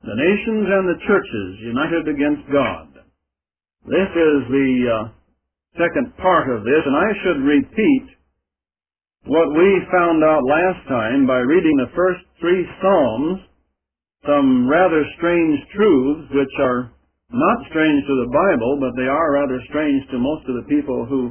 The nations and the churches united against God. This is the second part of this, and I should repeat what we found out last time by reading the first 3 Psalms, some rather strange truths which are not strange to the Bible, but they are rather strange to most of the people who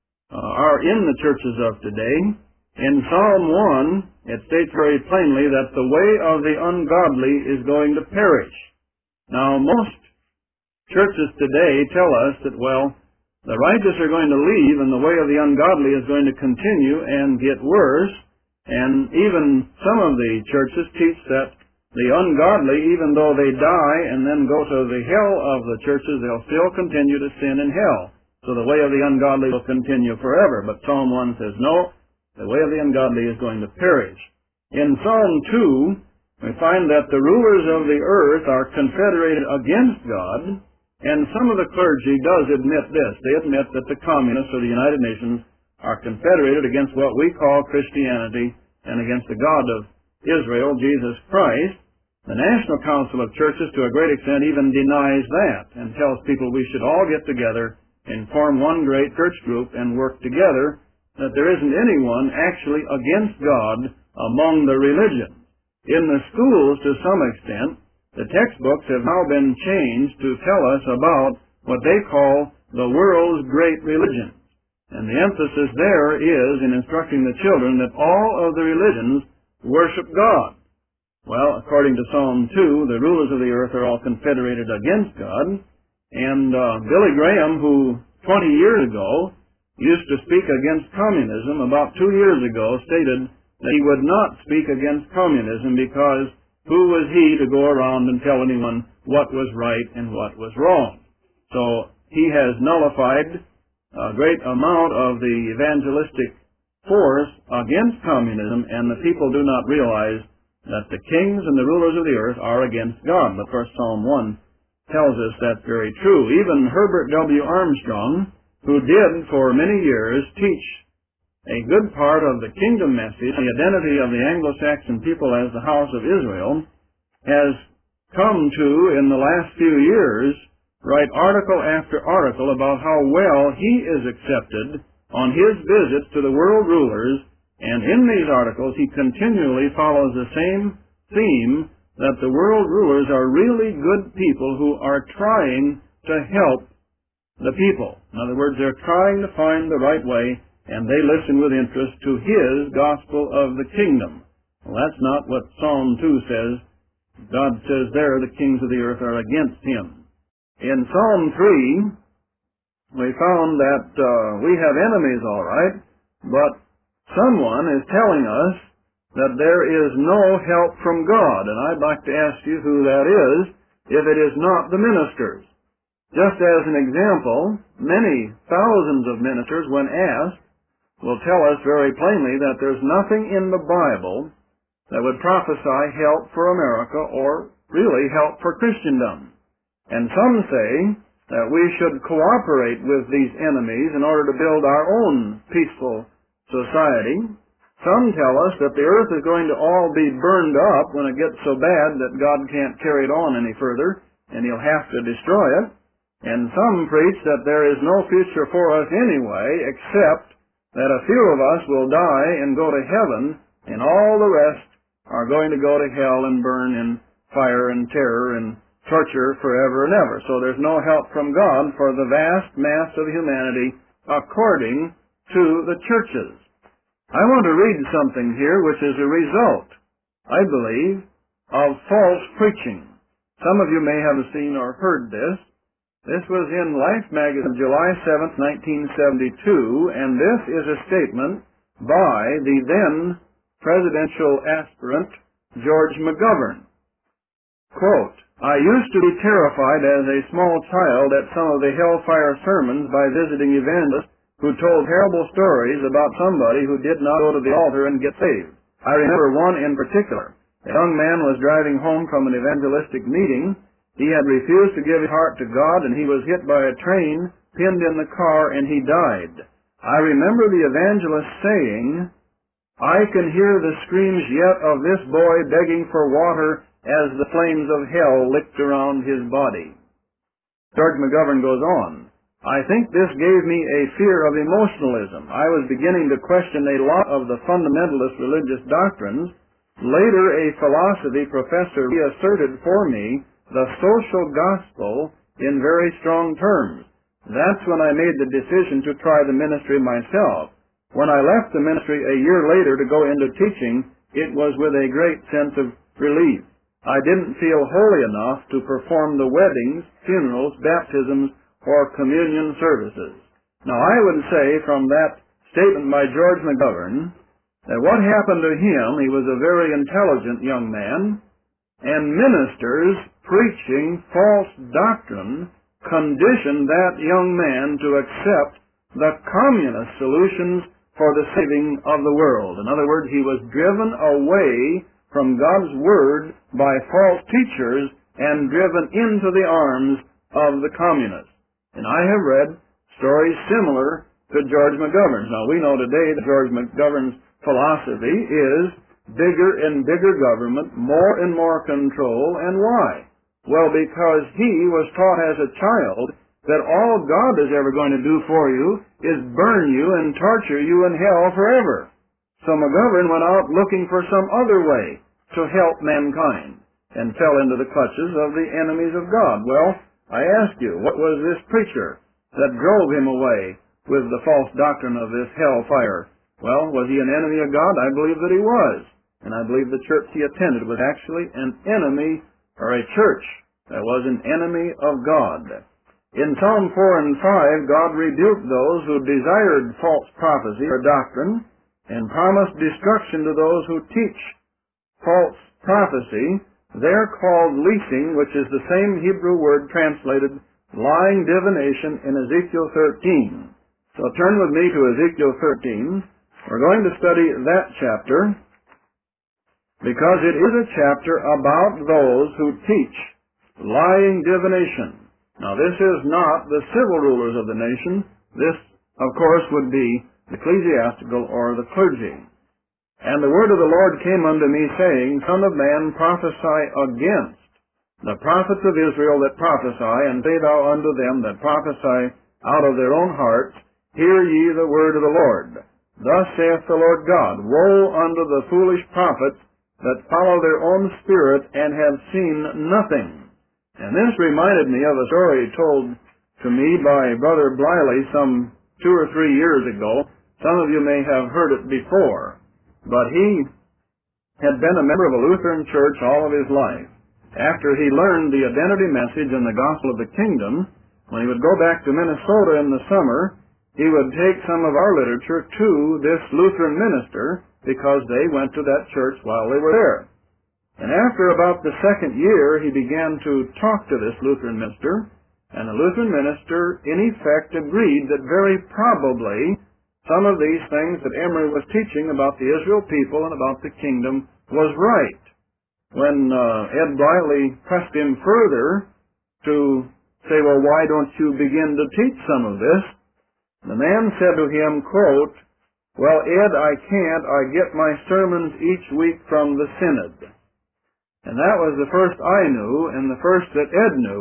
are in the churches of today. In Psalm 1, it states very plainly that the way of the ungodly is going to perish. Now, most churches today tell us that, well, the righteous are going to leave and the way of the ungodly is going to continue and get worse. And even some of the churches teach that the ungodly, even though they die and then go to the hell of the churches, they'll still continue to sin in hell. So the way of the ungodly will continue forever. But Psalm 1 says, no, the way of the ungodly is going to perish. In Psalm 2, we find that the rulers of the earth are confederated against God, and some of the clergy does admit this. They admit that the communists or the United Nations are confederated against what we call Christianity and against the God of Israel, Jesus Christ. The National Council of Churches, to a great extent, even denies that and tells people we should all get together and form one great church group and work together, that there isn't anyone actually against God among the religions. In the schools, to some extent, the textbooks have now been changed to tell us about what they call the world's great religions. And the emphasis there is in instructing the children that all of the religions worship God. Well, according to Psalm 2, the rulers of the earth are all confederated against God. And Billy Graham, who 20 years ago used to speak against communism, about 2 years ago stated that he would not speak against communism because who was he to go around and tell anyone what was right and what was wrong? So he has nullified a great amount of the evangelistic force against communism, and the people do not realize that the kings and the rulers of the earth are against God. But first Psalm 1 tells us that's very true. Even Herbert W. Armstrong, who did for many years teach a good part of the kingdom message, the identity of the Anglo-Saxon people as the house of Israel, has come to, in the last few years, write article after article about how well he is accepted on his visits to the world rulers, and in these articles he continually follows the same theme, that the world rulers are really good people who are trying to help the people. In other words, they're trying to find the right way, and they listen with interest to his gospel of the kingdom. Well, that's not what Psalm 2 says. God says there the kings of the earth are against him. In Psalm 3, we found that we have enemies, all right, but someone is telling us that there is no help from God, and I'd like to ask you who that is, if it is not the ministers. Just as an example, many thousands of ministers, when asked, will tell us very plainly that there's nothing in the Bible that would prophesy help for America or really help for Christendom. And some say that we should cooperate with these enemies in order to build our own peaceful society. Some tell us that the earth is going to all be burned up when it gets so bad that God can't carry it on any further, and he'll have to destroy it. And some preach that there is no future for us anyway, except that a few of us will die and go to heaven, and all the rest are going to go to hell and burn in fire and terror and torture forever and ever. So there's no help from God for the vast mass of humanity according to the churches. I want to read something here which is a result, I believe, of false preaching. Some of you may have seen or heard this. This was in Life magazine, July 7th, 1972, and this is a statement by the then presidential aspirant, George McGovern. Quote, I used to be terrified as a small child at some of the hellfire sermons by visiting evangelists who told terrible stories about somebody who did not go to the altar and get saved. I remember one in particular. A young man was driving home from an evangelistic meeting. He had refused to give his heart to God, and he was hit by a train, pinned in the car, and he died. I remember the evangelist saying, I can hear the screams yet of this boy begging for water as the flames of hell licked around his body. George McGovern goes on, I think this gave me a fear of emotionalism. I was beginning to question a lot of the fundamentalist religious doctrines. Later, a philosophy professor reasserted for me the social gospel in very strong terms. That's when I made the decision to try the ministry myself. When I left the ministry a year later to go into teaching, it was with a great sense of relief. I didn't feel holy enough to perform the weddings, funerals, baptisms, or communion services. Now, I would say from that statement by George McGovern that what happened to him, he was a very intelligent young man, and ministers preaching false doctrine conditioned that young man to accept the communist solutions for the saving of the world. In other words, he was driven away from God's Word by false teachers and driven into the arms of the communists. And I have read stories similar to George McGovern's. Now, we know today that George McGovern's philosophy is bigger and bigger government, more and more control, and why? Well, because he was taught as a child that all God is ever going to do for you is burn you and torture you in hell forever. So McGovern went out looking for some other way to help mankind and fell into the clutches of the enemies of God. Well, I ask you, what was this preacher that drove him away with the false doctrine of this hellfire? Well, was he an enemy of God? I believe that he was. And I believe the church he attended was actually an enemy, or a church that was an enemy of God. In Psalm 4 and 5, God rebuked those who desired false prophecy or doctrine and promised destruction to those who teach false prophecy. They're called leasing, which is the same Hebrew word translated lying divination in Ezekiel 13. So turn with me to Ezekiel 13. We're going to study that chapter because it is a chapter about those who teach lying divination. Now, this is not the civil rulers of the nation. This, of course, would be the ecclesiastical or the clergy. And the word of the Lord came unto me, saying, Son of man, prophesy against the prophets of Israel that prophesy, and say thou unto them that prophesy out of their own hearts, Hear ye the word of the Lord. Thus saith the Lord God, Woe unto the foolish prophets that follow their own spirit and have seen nothing. And this reminded me of a story told to me by Brother Bliley some 2 or 3 years ago. Some of you may have heard it before, but he had been a member of a Lutheran church all of his life. After he learned the identity message and the gospel of the kingdom, when he would go back to Minnesota in the summer, he would take some of our literature to this Lutheran minister because they went to that church while they were there. And after about the 2nd year, he began to talk to this Lutheran minister, and the Lutheran minister, in effect, agreed that very probably some of these things that Emery was teaching about the Israel people and about the kingdom was right. When Ed Bliley pressed him further to say, well, why don't you begin to teach some of this? The man said to him, quote, well, Ed, I can't. I get my sermons each week from the synod. And that was the first I knew, and the first that Ed knew,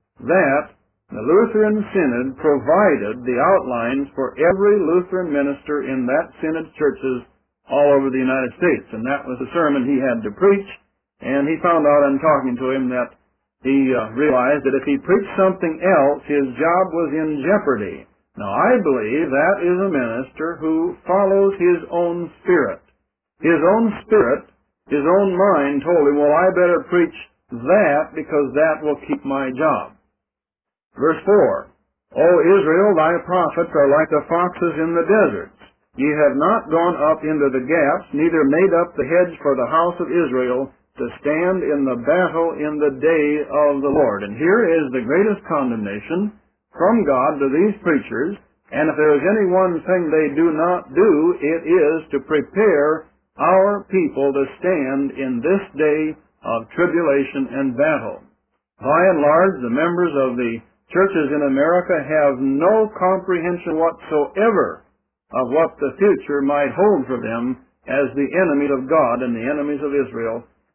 that the Lutheran Synod provided the outlines for every Lutheran minister in that synod churches all over the United States. And that was the sermon he had to preach. And he found out in talking to him that he realized that if he preached something else, his job was in jeopardy. Now, I believe that is a minister who follows his own spirit. His own spirit, his own mind told him, well, I better preach that because that will keep my job. Verse 4, O Israel, thy prophets are like the foxes in the deserts. Ye have not gone up into the gaps, neither made up the hedge for the house of Israel to stand in the battle in the day of the Lord. And here is the greatest condemnation from God to these preachers, and if there is any one thing they do not do, it is to prepare our people to stand in this day of tribulation and battle. By and large, the members of the churches in America have no comprehension whatsoever of what the future might hold for them as the enemies of God and the enemies of Israel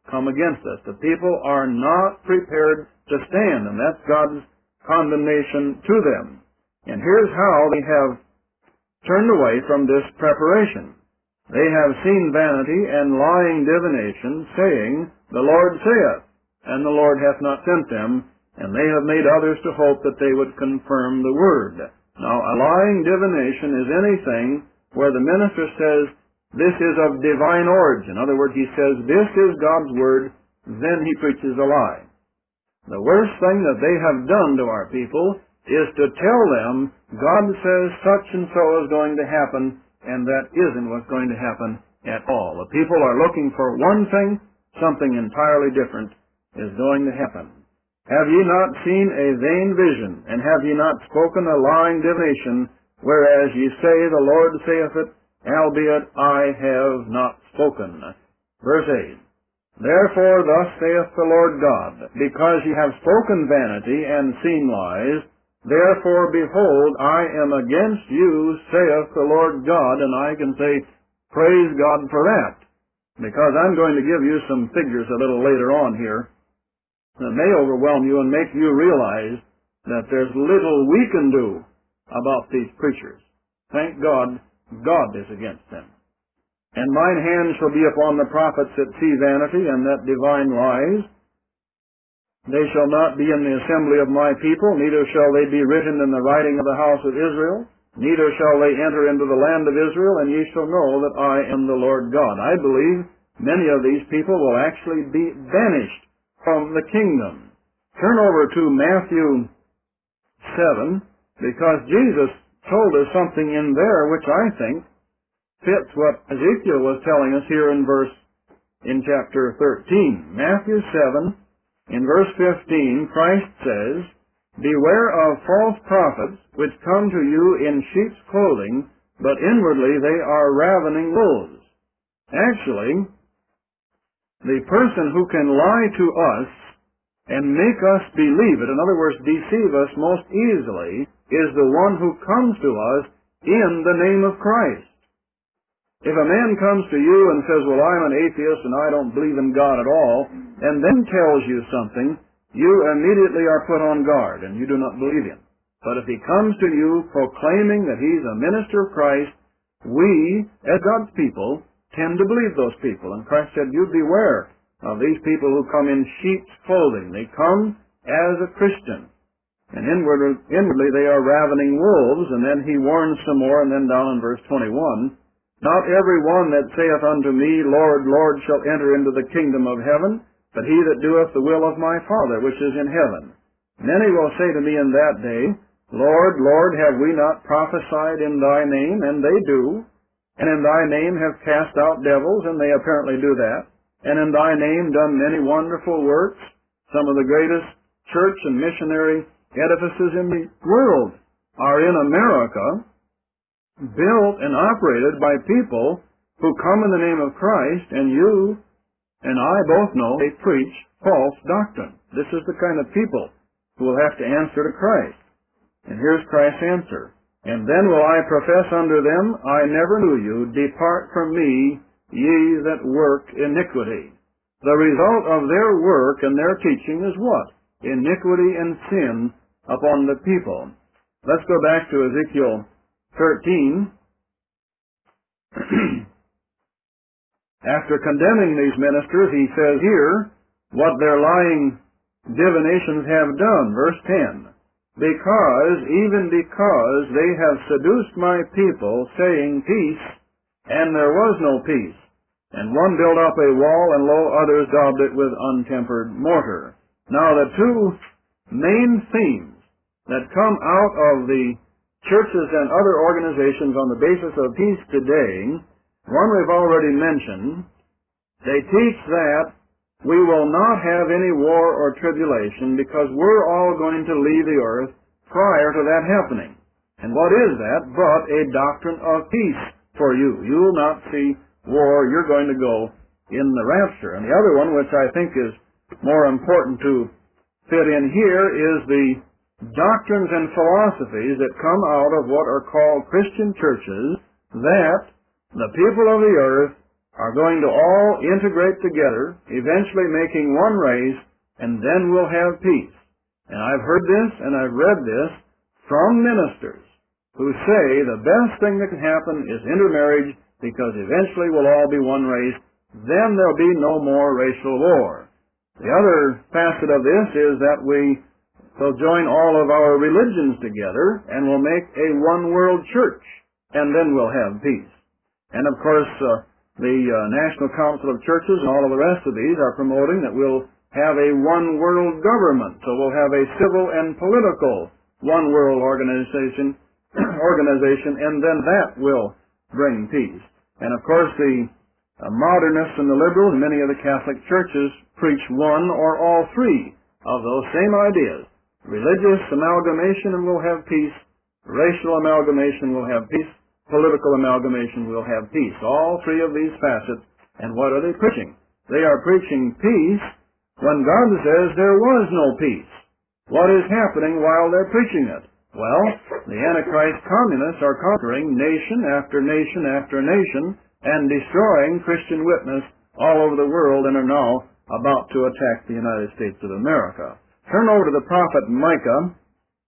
come against us. The people are not prepared to stand, and that's God's condemnation to them. And here's how they have turned away from this preparation. They have seen vanity and lying divination, saying, "The Lord saith," and the Lord hath not sent them, and they have made others to hope that they would confirm the word. Now, a lying divination is anything where the minister says, "This is of divine origin." In other words, he says, "This is God's word," then he preaches a lie. The worst thing that they have done to our people is to tell them, God says such and so is going to happen, and that isn't what's going to happen at all. The people are looking for one thing, something entirely different is going to happen. Have ye not seen a vain vision, and have ye not spoken a lying divination, whereas ye say, "The Lord saith it, albeit I have not spoken"? Verse 8. Therefore thus saith the Lord God, because ye have spoken vanity and seen lies, therefore behold, I am against you, saith the Lord God, and I can say, praise God for that, because I'm going to give you some figures a little later on here that may overwhelm you and make you realize that there's little we can do about these preachers. Thank God, God is against them. And mine hand shall be upon the prophets that see vanity and that divine lies. They shall not be in the assembly of my people, neither shall they be written in the writing of the house of Israel, neither shall they enter into the land of Israel, and ye shall know that I am the Lord God. I believe many of these people will actually be banished from the kingdom. Turn over to Matthew 7, because Jesus told us something in there which I think fits what Ezekiel was telling us here in chapter 13. Matthew 7, in verse 15, Christ says, "Beware of false prophets, which come to you in sheep's clothing, but inwardly they are ravening wolves." Actually, the person who can lie to us and make us believe it, in other words, deceive us most easily, is the one who comes to us in the name of Christ. If a man comes to you and says, "Well, I'm an atheist and I don't believe in God at all," and then tells you something, you immediately are put on guard and you do not believe him. But if he comes to you proclaiming that he's a minister of Christ, we, as God's people, tend to believe those people. And Christ said, you beware of these people who come in sheep's clothing. They come as a Christian, and inwardly they are ravening wolves. And then he warns some more, and then down in verse 21, "Not every one that saith unto me, Lord, Lord, shall enter into the kingdom of heaven, but he that doeth the will of my Father which is in heaven. Many will say to me in that day, Lord, Lord, have we not prophesied in thy name?" And they do. "And in thy name have cast out devils," and they apparently do that. "And in thy name done many wonderful works." Some of the greatest church and missionary edifices in the world are in America, built and operated by people who come in the name of Christ, and you and I both know they preach false doctrine. This is the kind of people who will have to answer to Christ. And here's Christ's answer. "And then will I profess unto them, I never knew you. Depart from me, ye that work iniquity." The result of their work and their teaching is what? Iniquity and sin upon the people. Let's go back to Ezekiel 13. After condemning these ministers, he says here what their lying divinations have done. Verse 10. Even because they have seduced my people, saying peace, and there was no peace. And one built up a wall, and lo, others daubed it with untempered mortar." Now the two main themes that come out of the churches and other organizations on the basis of peace today, one we've already mentioned. They teach that we will not have any war or tribulation because we're all going to leave the earth prior to that happening. And what is that but a doctrine of peace for you? You will not see war. You're going to go in the rapture. And the other one, which I think is more important to fit in here, is the doctrines and philosophies that come out of what are called Christian churches, that the people of the earth are going to all integrate together, eventually making one race, and then we'll have peace. And I've heard this and I've read this from ministers who say the best thing that can happen is intermarriage because eventually we'll all be one race. Then there'll be no more racial war. The other facet of this is that we will join all of our religions together and we'll make a one world church, and then we'll have peace. And of course, the National Council of Churches and all of the rest of these are promoting that we'll have a one world government. So we'll have a civil and political one world organization, and then that will bring peace. And of course, the modernists and the liberals and many of the Catholic churches preach one or all three of those same ideas. Religious amalgamation and we'll have peace. Racial amalgamation will have peace. Political amalgamation will have peace. All three of these facets. And what are they preaching? They are preaching peace when God says there was no peace. What is happening while they're preaching it? Well, the Antichrist communists are conquering nation after nation after nation and destroying Christian witness all over the world and are now about to attack the United States of America. Turn over to the prophet Micah.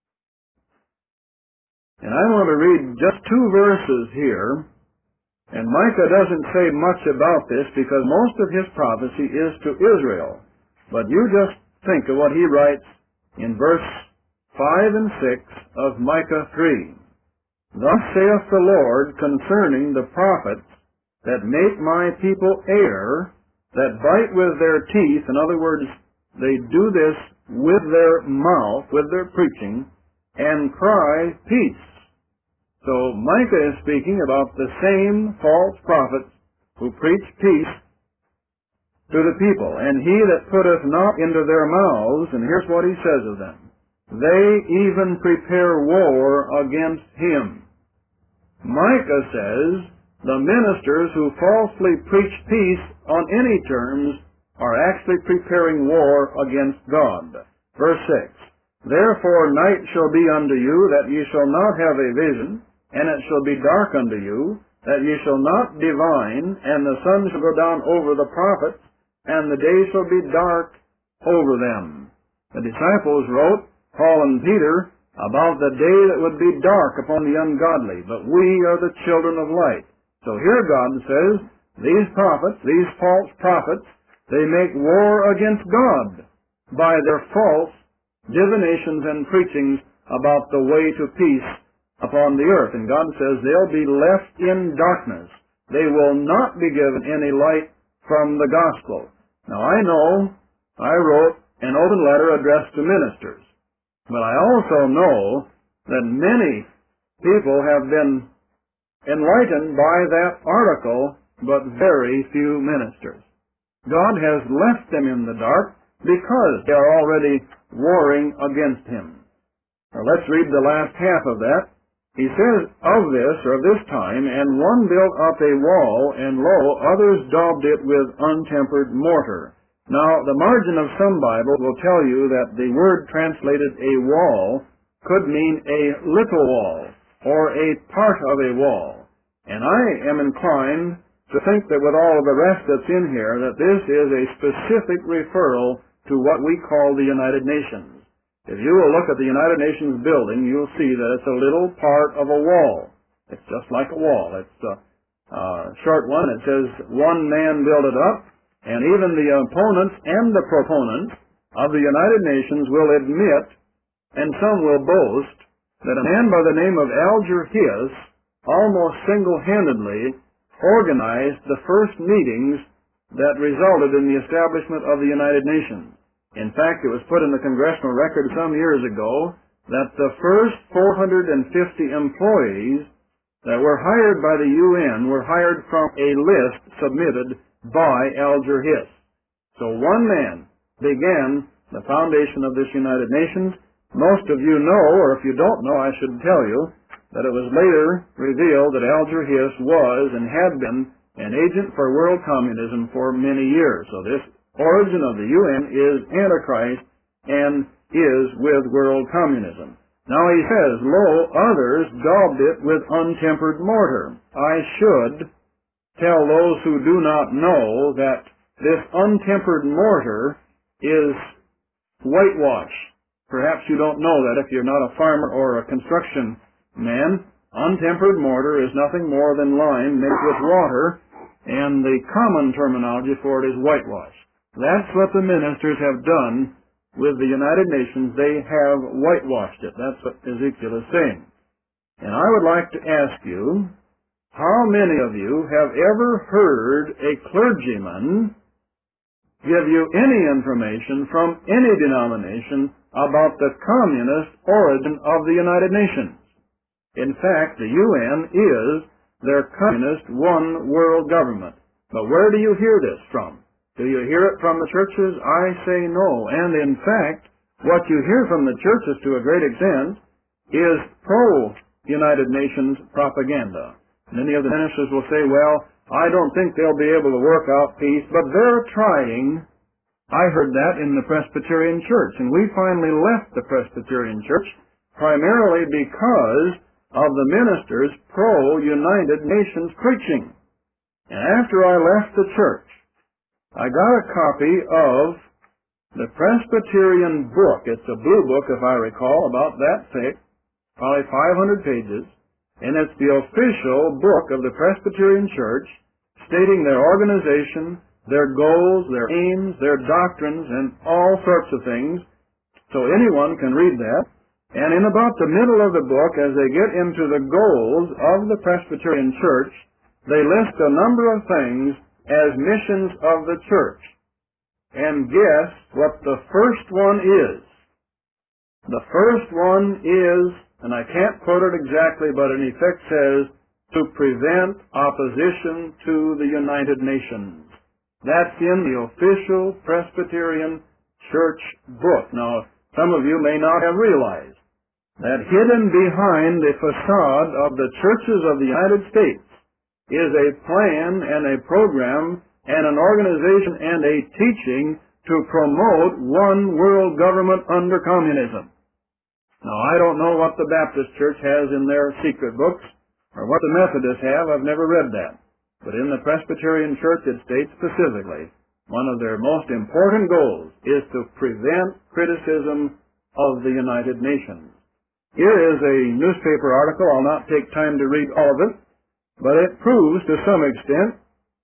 And I want to read just 2 verses here. And Micah doesn't say much about this because most of his prophecy is to Israel. But you just think of what he writes in verse 5 and 6 of Micah 3. Thus saith the Lord concerning the prophets that make my people err, that bite with their teeth. In other words, they do this with their mouth, with their preaching, and cry peace. So Micah is speaking about the same false prophets who preach peace to the people. And he that putteth not into their mouths, and here's what he says of them, they even prepare war against him. Micah says the ministers who falsely preach peace on any terms are actually preparing war against God. Verse 6, Therefore night shall be unto you, that ye shall not have a vision, and it shall be dark unto you, that ye shall not divine, and the sun shall go down over the prophets, and the day shall be dark over them. The disciples wrote, Paul and Peter, about the day that would be dark upon the ungodly, but we are the children of light. So here God says, these prophets, these false prophets, they make war against God by their false divinations and preachings about the way to peace upon the earth. And God says they'll be left in darkness. They will not be given any light from the gospel. Now I know I wrote an open letter addressed to ministers, but I also know that many people have been enlightened by that article, but very few ministers. God has left them in the dark because they are already warring against him. Now let's read the last half of that. He says, of this, or of this time, and one built up a wall, and lo, others daubed it with untempered mortar. Now, the margin of some Bibles will tell you that the word translated a wall could mean a little wall, or a part of a wall. And I am inclined to think that with all of the rest that's in here, that this is a specific referral to what we call the United Nations. If you will look at the United Nations building, you'll see that it's a little part of a wall. It's just like a wall. It's a short one. It says, one man built it up, and even the opponents and the proponents of the United Nations will admit, and some will boast, that a man by the name of Alger Hiss almost single-handedly organized the first meetings that resulted in the establishment of the United Nations. In fact, it was put in the Congressional Record some years ago that the first 450 employees that were hired by the UN were hired from a list submitted by Alger Hiss. So one man began the foundation of this United Nations. Most of you know, or if you don't know, I should tell you, that it was later revealed that Alger Hiss was and had been an agent for world communism for many years. So this origin of the UN is Antichrist and is with world communism. Now he says, lo, others daubed it with untempered mortar. I should tell those who do not know that this untempered mortar is whitewash. Perhaps you don't know that if you're not a farmer or a construction man. Untempered mortar is nothing more than lime mixed with water, and the common terminology for it is whitewash. That's what the ministers have done with the United Nations. They have whitewashed it. That's what Ezekiel is saying. And I would like to ask you, how many of you have ever heard a clergyman give you any information from any denomination about the communist origin of the United Nations? In fact, the UN is their communist one world government. But where do you hear this from? Do you hear it from the churches? I say no. And in fact, what you hear from the churches to a great extent is pro-United Nations propaganda. Many of the ministers will say, well, I don't think they'll be able to work out peace, but they're trying. I heard that in the Presbyterian Church, and we finally left the Presbyterian Church primarily because of the ministers' pro-United Nations preaching. And after I left the church, I got a copy of the Presbyterian book. It's a blue book, if I recall, about that thick, probably 500 pages, and it's the official book of the Presbyterian Church stating their organization, their goals, their aims, their doctrines, and all sorts of things. So anyone can read that. And in about the middle of the book, as they get into the goals of the Presbyterian Church, they list a number of things as missions of the church. And guess what the first one is? The first one is, and I can't quote it exactly, but in effect says, to prevent opposition to the United Nations. That's in the official Presbyterian Church book. Now, some of you may not have realized that hidden behind the facade of the churches of the United States is a plan and a program and an organization and a teaching to promote one world government under communism. Now, I don't know what the Baptist Church has in their secret books or what the Methodists have. I've never read that. But in the Presbyterian Church, it states specifically, one of their most important goals is to prevent criticism of the United Nations. Here is a newspaper article. I'll not take time to read all of it, but it proves to some extent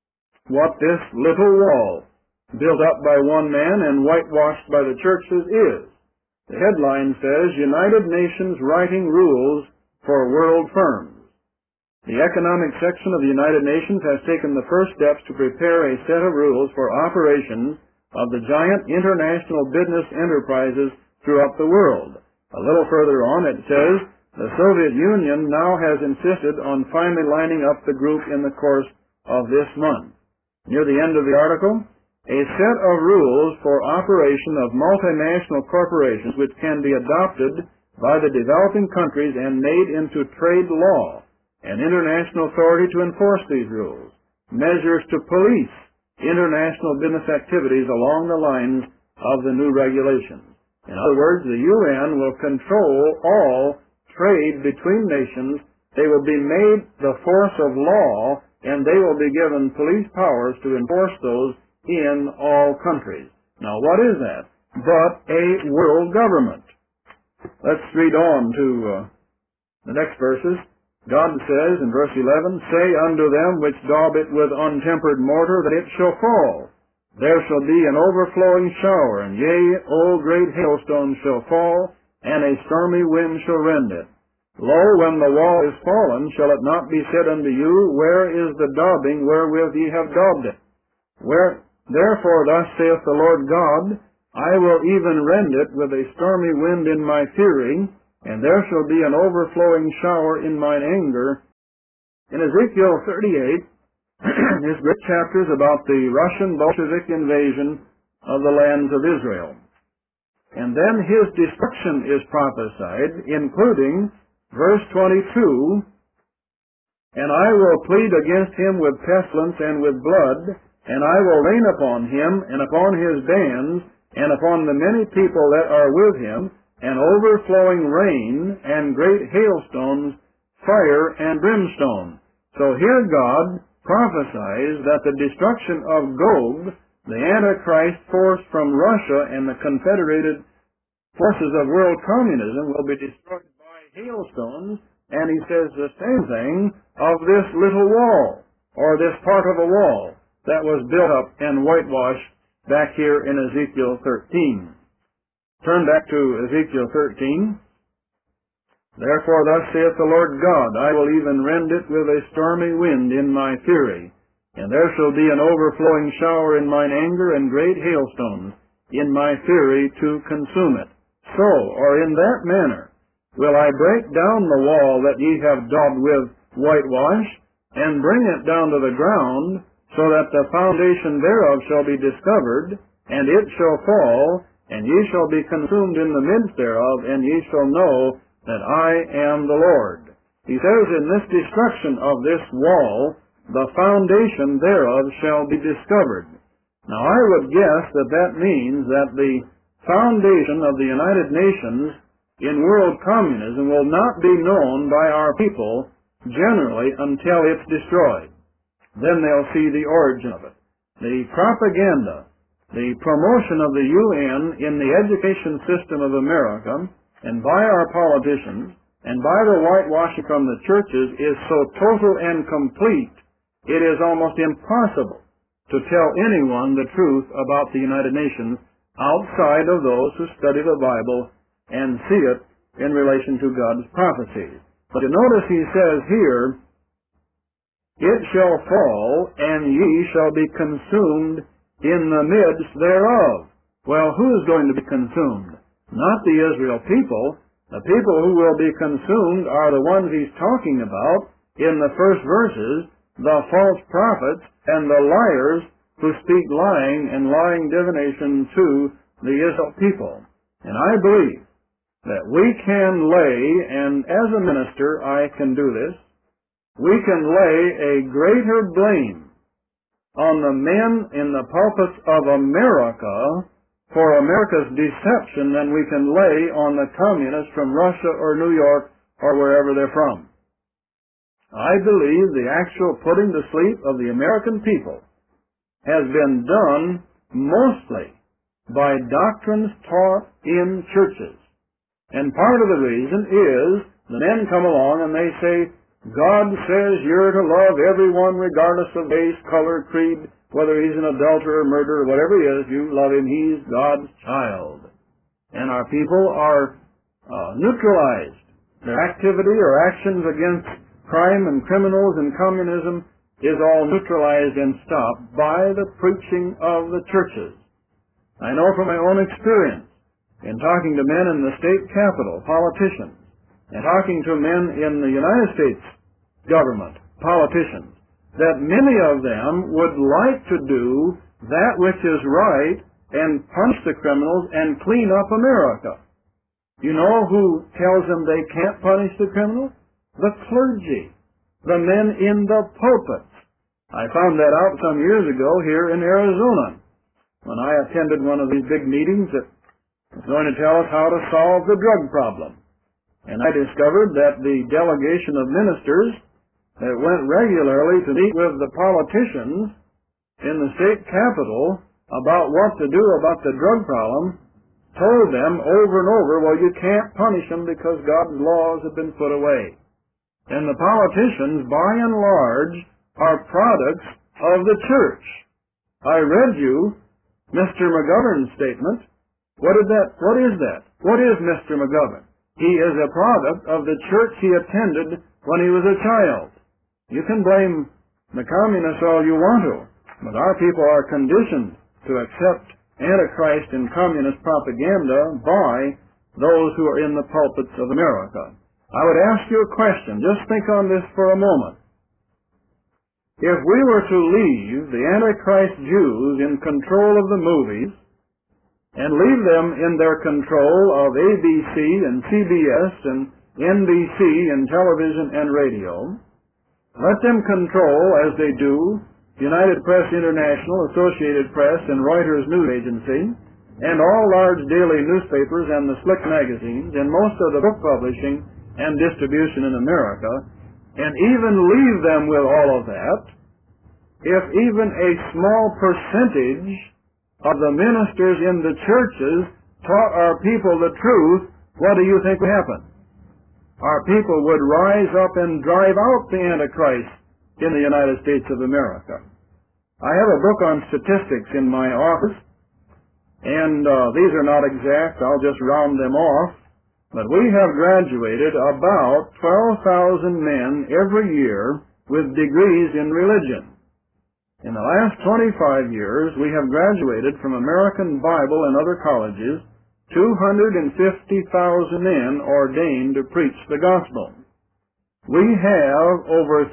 what this little wall, built up by one man and whitewashed by the churches, is. The headline says, United Nations Writing Rules for World Firms. The economic section of the United Nations has taken the first steps to prepare a set of rules for operations of the giant international business enterprises throughout the world. A little further on it says, the Soviet Union now has insisted on finally lining up the group in the course of this month. Near the end of the article, a set of rules for operation of multinational corporations which can be adopted by the developing countries and made into trade law, an international authority to enforce these rules, measures to police international business activities along the lines of the new regulations. In other words, the UN will control all trade between nations. They will be made the force of law, and they will be given police powers to enforce those in all countries. Now, what is that? But a world government. Let's read on to the next verses. God says in verse 11, Say unto them which daub it with untempered mortar, that it shall fall. There shall be an overflowing shower, and yea, great hailstones shall fall, and a stormy wind shall rend it. Lo, when the wall is fallen, shall it not be said unto you, Where is the daubing wherewith ye have daubed it? Therefore thus saith the Lord God, I will even rend it with a stormy wind in my fury, and there shall be an overflowing shower in mine anger. In Ezekiel 38, his great chapters about the Russian Bolshevik invasion of the lands of Israel. And then his destruction is prophesied, including verse 22, And I will plead against him with pestilence and with blood, and I will rain upon him, and upon his bands, and upon the many people that are with him, an overflowing rain, and great hailstones, fire and brimstone. So here God prophesies that the destruction of Gog, the Antichrist force from Russia and the confederated forces of world communism, will be destroyed by hailstones, and he says the same thing of this little wall, or this part of a wall that was built up and whitewashed back here in Ezekiel 13. Turn back to Ezekiel 13. Therefore thus saith the Lord God, I will even rend it with a stormy wind in my fury, and there shall be an overflowing shower in mine anger, and great hailstones in my fury to consume it. So, or in that manner, will I break down the wall that ye have daubed with whitewash, and bring it down to the ground, so that the foundation thereof shall be discovered, and it shall fall, and ye shall be consumed in the midst thereof, and ye shall know that I am the Lord. He says, in this destruction of this wall, the foundation thereof shall be discovered. Now I would guess that that means that the foundation of the United Nations in world communism will not be known by our people generally until it's destroyed. Then they'll see the origin of it. The propaganda, the promotion of the UN in the education system of America, and by our politicians, and by the whitewashing from the churches is so total and complete, it is almost impossible to tell anyone the truth about the United Nations outside of those who study the Bible and see it in relation to God's prophecies. But you notice he says here, it shall fall, and ye shall be consumed in the midst thereof. Well, who's going to be consumed? Not the Israel people. The people who will be consumed are the ones he's talking about in the first verses, the false prophets and the liars who speak lying and lying divination to the Israel people. And I believe that we can lay, and as a minister I can do this, we can lay a greater blame on the men in the pulpits of America for America's deception than we can lay on the communists from Russia or New York or wherever they're from. I believe the actual putting to sleep of the American people has been done mostly by doctrines taught in churches. And part of the reason is the men come along and they say, God says you're to love everyone regardless of race, color, creed, whether he's an adulterer, murderer, whatever he is, you love him. He's God's child. And our people are neutralized. Their activity or actions against crime and criminals and communism is all neutralized and stopped by the preaching of the churches. I know from my own experience in talking to men in the state capitol, politicians, and talking to men in the United States government, politicians, that many of them would like to do that which is right and punish the criminals and clean up America. You know who tells them they can't punish the criminals? The clergy, the men in the pulpits. I found that out some years ago here in Arizona when I attended one of these big meetings that was going to tell us how to solve the drug problem. And I discovered that the delegation of ministers that went regularly to meet with the politicians in the state capitol about what to do about the drug problem told them over and over, well, you can't punish them because God's laws have been put away. And the politicians, by and large, are products of the church. I read you Mr. McGovern's statement. What is that? What is Mr. McGovern? He is a product of the church he attended when he was a child. You can blame the communists all you want to, but our people are conditioned to accept Antichrist and communist propaganda by those who are in the pulpits of America. I would ask you a question. Just think on this for a moment. If we were to leave the Antichrist Jews in control of the movies and leave them in their control of ABC and CBS and NBC and television and radio, let them control, as they do, United Press International, Associated Press, and Reuters News Agency, and all large daily newspapers and the slick magazines, and most of the book publishing and distribution in America, and even leave them with all of that, if even a small percentage of the ministers in the churches taught our people the truth, what do you think would happen? Our people would rise up and drive out the Antichrist in the United States of America. I have a book on statistics in my office, and these are not exact. I'll just round them off. But we have graduated about 12,000 men every year with degrees in religion. In the last 25 years, we have graduated from American Bible and other colleges 250,000 men ordained to preach the gospel. We have over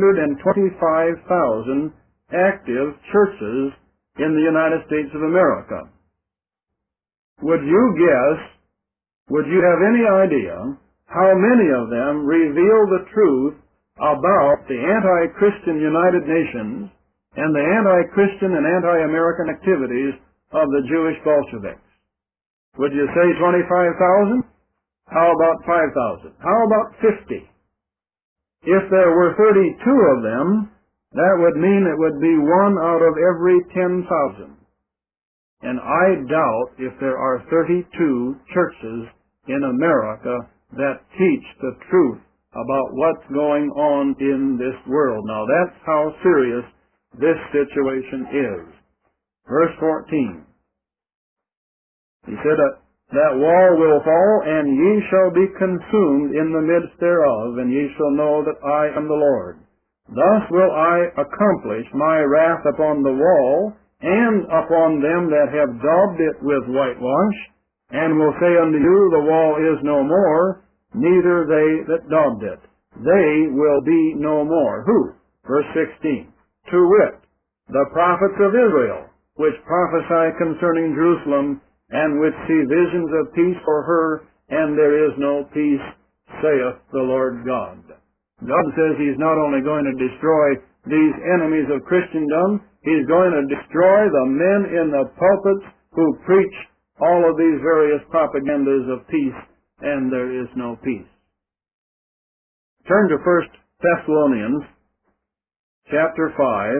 325,000 active churches in the United States of America. Would you guess, would you have any idea how many of them reveal the truth about the anti-Christian United Nations and the anti-Christian and anti-American activities of the Jewish Bolsheviks? Would you say 25,000? How about 5,000? How about 50? If there were 32 of them, that would mean it would be 1 out of every 10,000. And I doubt if there are 32 churches in America that teach the truth about what's going on in this world. Now that's how serious this situation is. Verse 14. He said, that wall will fall, and ye shall be consumed in the midst thereof, and ye shall know that I am the Lord. Thus will I accomplish my wrath upon the wall, and upon them that have daubed it with whitewash, and will say unto you, the wall is no more, neither they that daubed it. They will be no more. Who? Verse 16. To wit, the prophets of Israel, which prophesy concerning Jerusalem, and which see visions of peace for her, and there is no peace, saith the Lord God. God says He's not only going to destroy these enemies of Christendom, He's going to destroy the men in the pulpits who preach all of these various propagandas of peace, and there is no peace. Turn to 1 Thessalonians chapter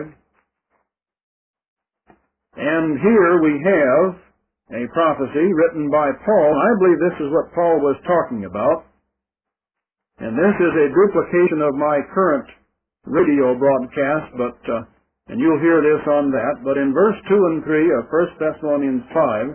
5, and here we have a prophecy written by Paul. I believe this is what Paul was talking about. And this is a duplication of my current radio broadcast, and you'll hear this on that. But in verse 2 and 3 of 1 Thessalonians 5,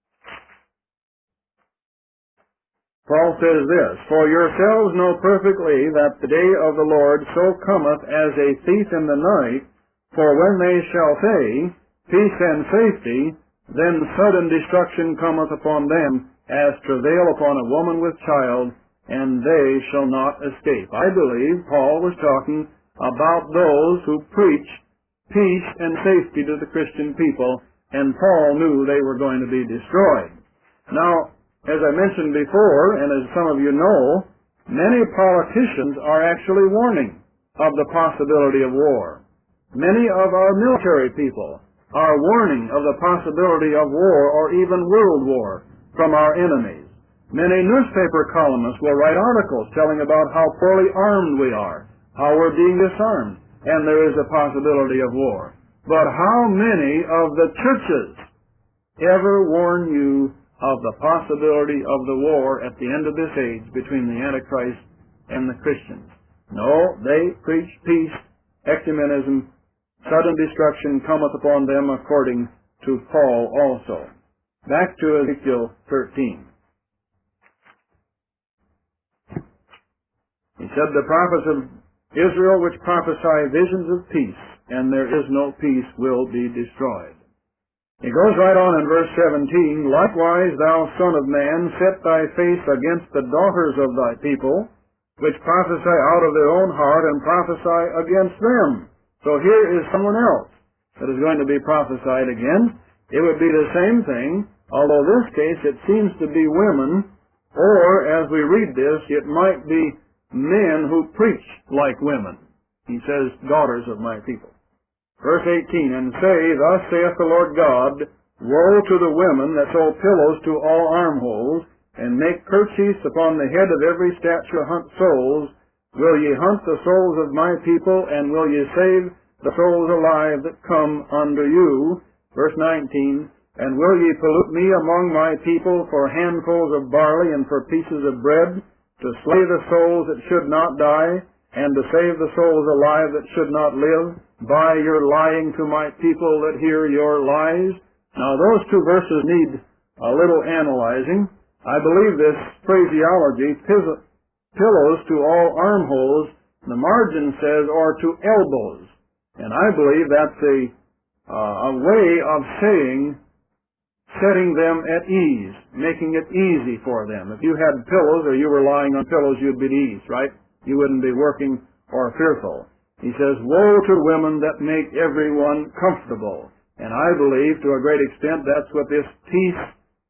Paul says this, For yourselves know perfectly that the day of the Lord so cometh as a thief in the night, for when they shall say, Peace and safety, then sudden destruction cometh upon them, as travail upon a woman with child, and they shall not escape. I believe Paul was talking about those who preach peace and safety to the Christian people, and Paul knew they were going to be destroyed. Now, as I mentioned before, and as some of you know, many politicians are actually warning of the possibility of war. Many of our military people are warning of the possibility of war or even world war from our enemies. Many newspaper columnists will write articles telling about how poorly armed we are, how we're being disarmed, and there is a possibility of war. But how many of the churches ever warn you of the possibility of the war at the end of this age between the Antichrist and the Christians? No, they preach peace, ecumenism. Sudden destruction cometh upon them according to Paul also. Back to Ezekiel 13. He said, The prophets of Israel which prophesy visions of peace, and there is no peace, will be destroyed. He goes right on in verse 17, Likewise, thou son of man, set thy face against the daughters of thy people, which prophesy out of their own heart, and prophesy against them. So here is someone else that is going to be prophesied against. It would be the same thing, although this case it seems to be women, or as we read this, it might be men who preach like women. He says, daughters of my people. Verse 18, And say, Thus saith the Lord God, Woe to the women that sew pillows to all armholes, and make kerchiefs upon the head of every statue hunt souls. Will ye hunt the souls of my people, and will ye save the souls alive that come unto you. Verse 19, and will ye pollute me among my people for handfuls of barley and for pieces of bread, to slay the souls that should not die, and to save the souls alive that should not live, by your lying to my people that hear your lies? Now those two verses need a little analyzing. I believe this phraseology, pillows to all armholes, the margin says, or to elbows. And I believe that's a way of saying, setting them at ease, making it easy for them. If you had pillows or you were lying on pillows, you'd be at ease, right? You wouldn't be working or fearful. He says, woe to women that make everyone comfortable. And I believe to a great extent that's what this peace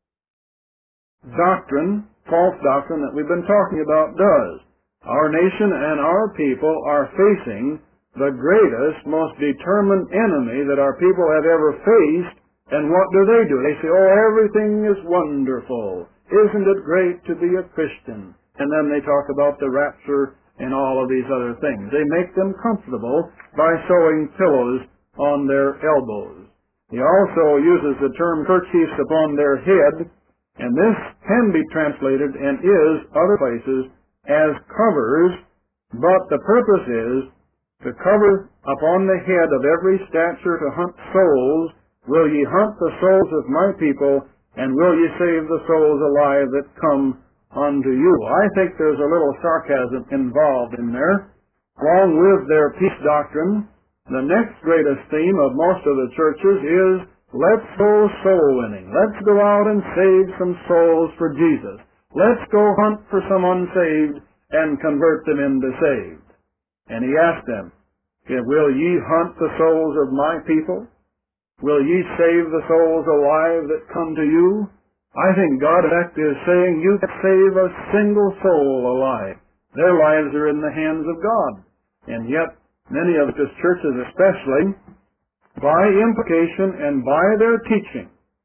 doctrine, false doctrine that we've been talking about does. Our nation and our people are facing the greatest, most determined enemy that our people have ever faced. And what do? They say, oh, everything is wonderful. Isn't it great to be a Christian? And then they talk about the rapture and all of these other things. They make them comfortable by sewing pillows on their elbows. He also uses the term kerchiefs upon their head, and this can be translated and is other places as covers, but the purpose is to cover upon the head of every stature to hunt souls. Will ye hunt the souls of my people, and will ye save the souls alive that come unto you? I think there's a little sarcasm involved in there. Along with their peace doctrine, the next greatest theme of most of the churches is, let's go soul winning. Let's go out and save some souls for Jesus. Let's go hunt for some unsaved and convert them into saved. And he asked them, will ye hunt the souls of my people? Will ye save the souls alive that come to you? I think God in fact is saying you can save a single soul alive. Their lives are in the hands of God. And yet, many of the churches especially, by implication and by their teaching,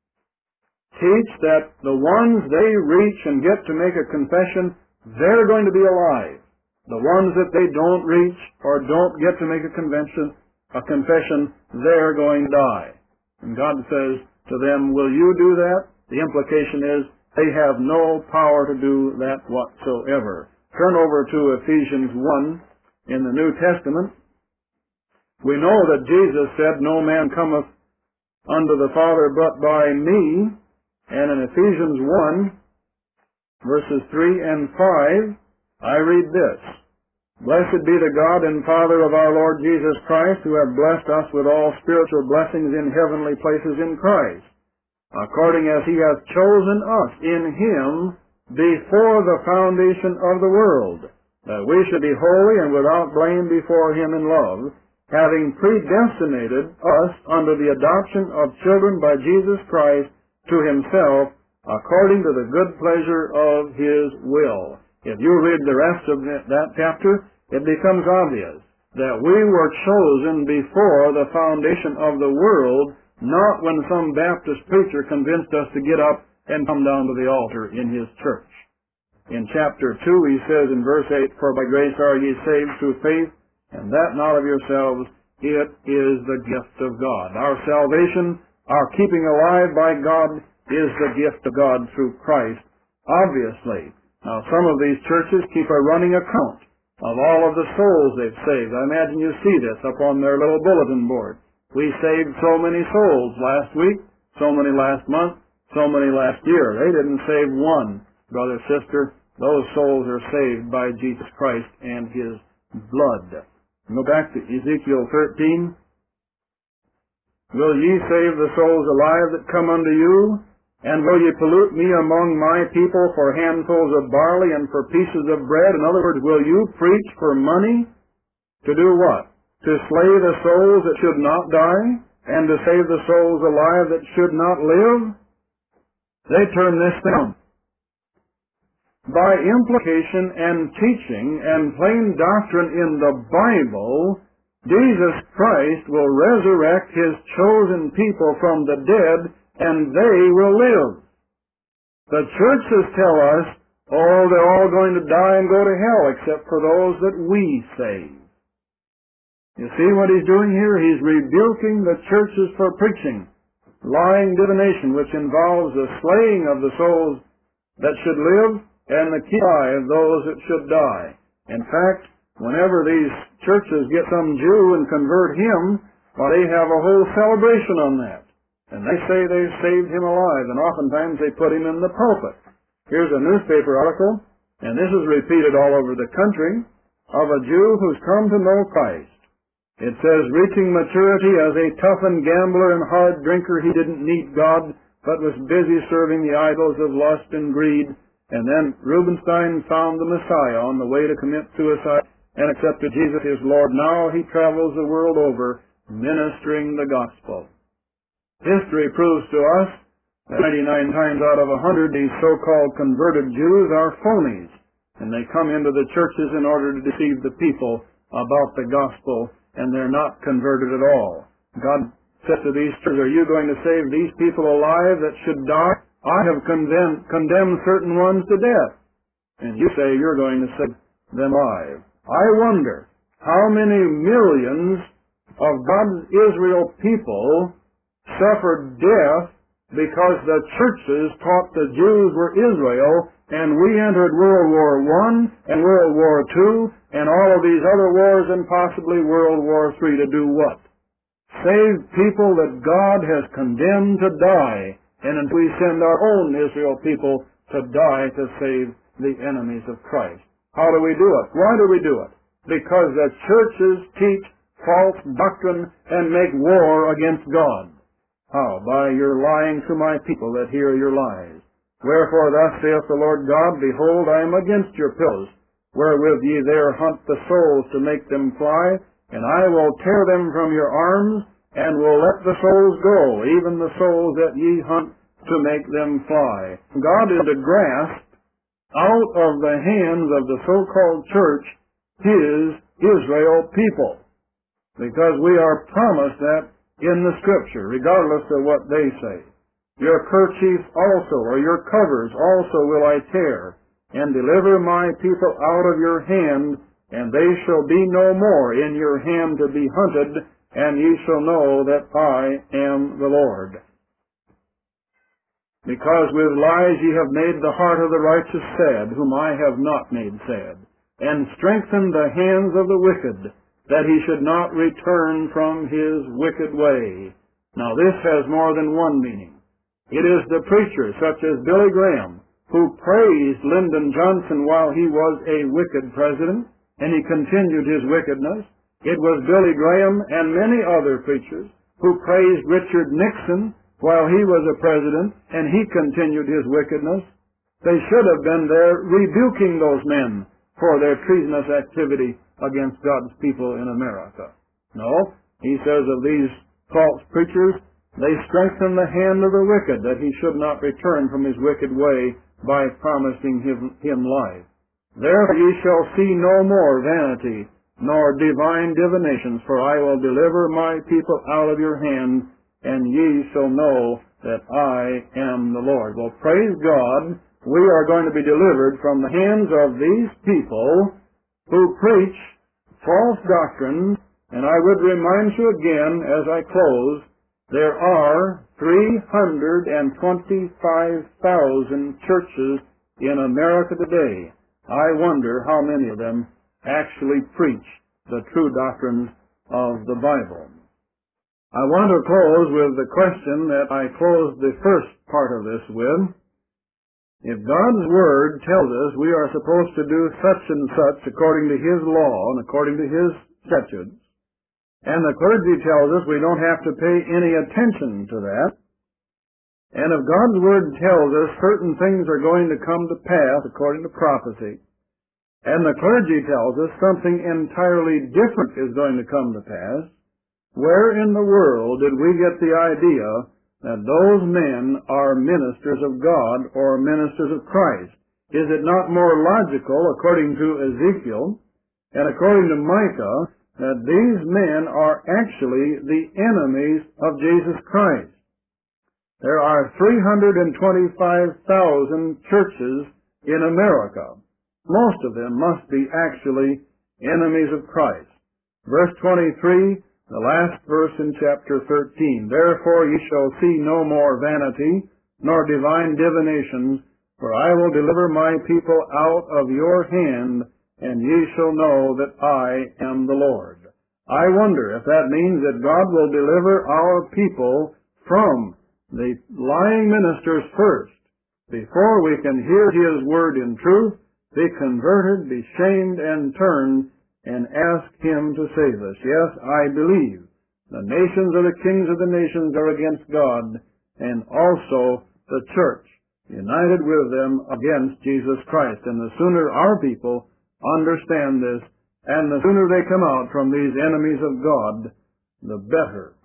teach that the ones they reach and get to make a confession, they're going to be alive. The ones that they don't reach or don't get to make a confession, they're going to die. And God says to them, will you do that? The implication is they have no power to do that whatsoever. Turn over to Ephesians 1 in the New Testament. We know that Jesus said, no man cometh unto the Father but by me. And in Ephesians 1, verses 3 and 5, I read this. Blessed be the God and Father of our Lord Jesus Christ, who hath blessed us with all spiritual blessings in heavenly places in Christ, according as he hath chosen us in him before the foundation of the world, that we should be holy and without blame before him in love, having predestinated us unto the adoption of children by Jesus Christ to himself, according to the good pleasure of his will. If you read the rest of that chapter, it becomes obvious that we were chosen before the foundation of the world, not when some Baptist preacher convinced us to get up and come down to the altar in his church. In chapter 2, he says in verse 8, for by grace are ye saved through faith, and that not of yourselves, it is the gift of God. Our salvation, our keeping alive by God, is the gift of God through Christ, obviously. Now, some of these churches keep a running account of all of the souls they've saved. I imagine you see this up on their little bulletin board. We saved so many souls last week, so many last month, so many last year. They didn't save one, brother, sister. Those souls are saved by Jesus Christ and his blood. Go back to Ezekiel 13. Will ye save the souls alive that come unto you? And will ye pollute me among my people for handfuls of barley and for pieces of bread? In other words, will you preach for money? To do what? To slay the souls that should not die? And to save the souls alive that should not live? They turn this down. By implication and teaching and plain doctrine in the Bible, Jesus Christ will resurrect his chosen people from the dead, and they will live. The churches tell us, oh, they're all going to die and go to hell except for those that we save. You see what he's doing here? He's rebuking the churches for preaching lying divination, which involves the slaying of the souls that should live and the killing of those that should die. In fact, whenever these churches get some Jew and convert him, well, they have a whole celebration on that. And they say they've saved him alive, and oftentimes they put him in the pulpit. Here's a newspaper article, and this is repeated all over the country, of a Jew who's come to know Christ. It says, reaching maturity as a toughened gambler and hard drinker, he didn't need God, but was busy serving the idols of lust and greed. And then Rubenstein found the Messiah on the way to commit suicide and accepted Jesus as Lord. Now he travels the world over ministering the gospel. History proves to us that 99 times out of 100 these so-called converted Jews are phonies, and they come into the churches in order to deceive the people about the gospel, and they're not converted at all. God said to these churches, are you going to save these people alive that should die? I have condemned certain ones to death, and you say you're going to save them alive. I wonder how many millions of God's Israel people suffered death because the churches taught the Jews were Israel, and we entered World War I and World War II and all of these other wars and possibly World War III to do what? Save people that God has condemned to die, and we send our own Israel people to die to save the enemies of Christ. How do we do it? Why do we do it? Because the churches teach false doctrine and make war against God. How? By your lying to my people that hear your lies. Wherefore thus saith the Lord God, behold, I am against your pillars, wherewith ye there hunt the souls to make them fly, and I will tear them from your arms, and will let the souls go, even the souls that ye hunt to make them fly. God is to grasp out of the hands of the so-called church His Israel people, because we are promised that in the Scripture, regardless of what they say. Your kerchiefs also, or your covers also will I tear, and deliver my people out of your hand, and they shall be no more in your hand to be hunted, and ye shall know that I am the Lord. Because with lies ye have made the heart of the righteous sad, whom I have not made sad, and strengthened the hands of the wicked, that he should not return from his wicked way. Now this has more than one meaning. It is the preachers, such as Billy Graham, who praised Lyndon Johnson while he was a wicked president, and he continued his wickedness. It was Billy Graham and many other preachers who praised Richard Nixon while he was a president, and he continued his wickedness. They should have been there rebuking those men for their treasonous activity against God's people in America. No, he says of these false preachers, they strengthen the hand of the wicked, that he should not return from his wicked way by promising him life. Therefore ye shall see no more vanity, nor divine divinations, for I will deliver my people out of your hand, and ye shall know that I am the Lord. Well, praise God, we are going to be delivered from the hands of these people who preach false doctrines, and I would remind you again as I close, there are 325,000 churches in America today. I wonder how many of them actually preach the true doctrines of the Bible. I want to close with the question that I closed the first part of this with. If God's Word tells us we are supposed to do such and such according to His law and according to His statutes, and the clergy tells us we don't have to pay any attention to that, and if God's Word tells us certain things are going to come to pass according to prophecy, and the clergy tells us something entirely different is going to come to pass, where in the world did we get the idea that those men are ministers of God or ministers of Christ? Is it not more logical, according to Ezekiel and according to Micah, that these men are actually the enemies of Jesus Christ? There are 325,000 churches in America. Most of them must be actually enemies of Christ. Verse 23, the last verse in chapter 13. Therefore ye shall see no more vanity, nor divine divinations, for I will deliver my people out of your hand, and ye shall know that I am the Lord. I wonder if that means that God will deliver our people from the lying ministers first, before we can hear His word in truth, be converted, be shamed, and turn, and ask Him to save us. Yes, I believe the nations or the kings of the nations are against God, and also the church, united with them against Jesus Christ. And the sooner our people understand this, and the sooner they come out from these enemies of God, the better